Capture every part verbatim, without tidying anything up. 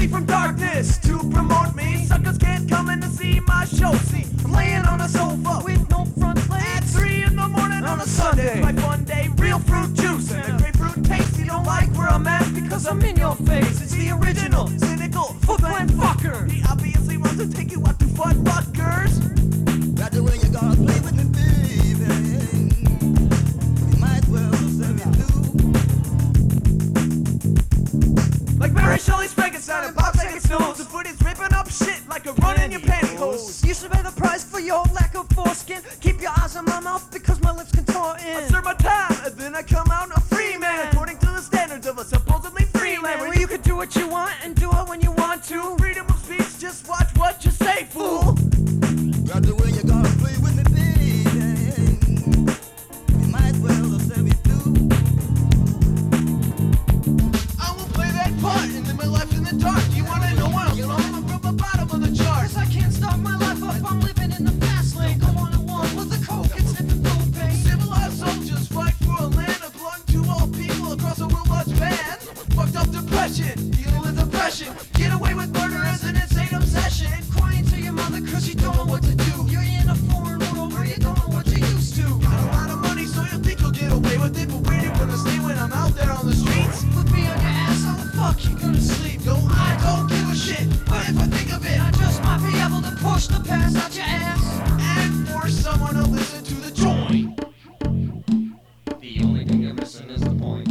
me from darkness to promote me. Suckers can't come in to see my show. See, I'm laying on a sofa with no front legs at three in the morning on a Sunday. My fun day, real fruit juice and a grapefruit taste. You don't like where I'm at because I'm in your face. It's the original, cynical, Foot Clan fucker. He obviously wants to take you out to fun Rutgers. Got the way you gonna play with me, baby. You might well say me too. Like Mary Shelley's Frankenstein and Bob Saget's nose. The foot is ripping up shit like a run in your pantyhose. You should pay the price for your lack of foreskin. Keep your eyes on my mouth because my lips contort in. I serve my time and then I come out a free man, according to the standards of a supposedly free land, where you can do what you want and do it when you want to. Freedom of speech, just watch what you say, fool. Got the way you gonna play with me, baby. You might well say me too. I will play that part and then my life's in the dark. You wanna know what I'm from? I'm from the bottom of the charts. Cause I can't start my life up, I'm living in the fast lane. Go on and on with the coke and sniffing propane. Civilized soldiers fight for a land of belong to all people across a world large span. Fucked up depression, dealing with oppression. Get away with murder as an insane obsession. Crying to your mother cause you don't know what to do. You're in a foreign world where you don't know what you're used to. Got a lot of money so you think you'll get away with it, but where you gonna stay when I'm out there on the streets? Put me on your ass, how the fuck you gonna sleep? No, I don't give a shit, but if I think of it, I just might be able to push the past out your ass and force someone to listen to the joint. The only thing you're missing is the point.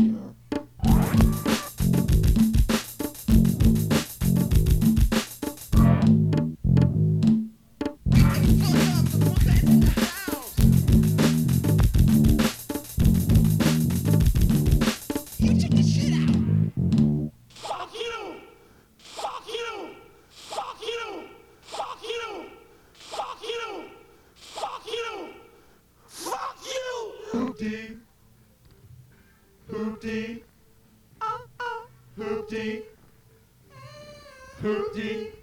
Hoopty, hoopty, hoopty, hoopty.